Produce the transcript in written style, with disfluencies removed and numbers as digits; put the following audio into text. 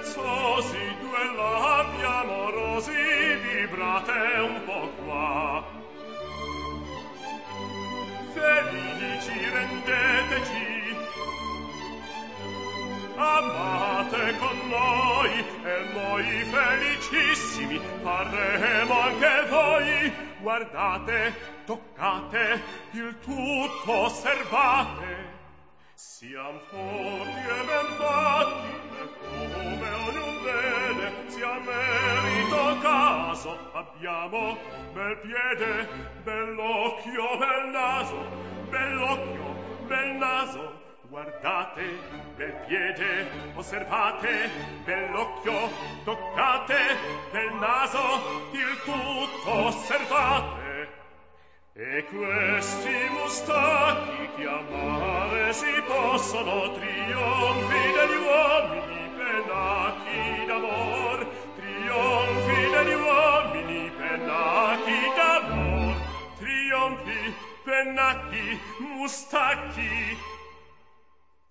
scherzosi, due labi amorosi, vibrate un po' qua. Felici rendeteci, amate con noi, e noi felicissimi faremo anche voi. Guardate, toccate, il tutto osservate. Siam forti e ben fatti, e come ognun vede, sia merito caso abbiamo. Bel piede, bell'occhio, bel naso, bell'occhio, bel naso. Guardate, bel piede, osservate, bell'occhio, toccate, bel naso, il tutto osservate. E questi mustacchi chiamare si possono trionfi degli uomini pennacchi d'amor, trionfi degli uomini pennacchi d'amor, trionfi, pennacchi, mustacchi,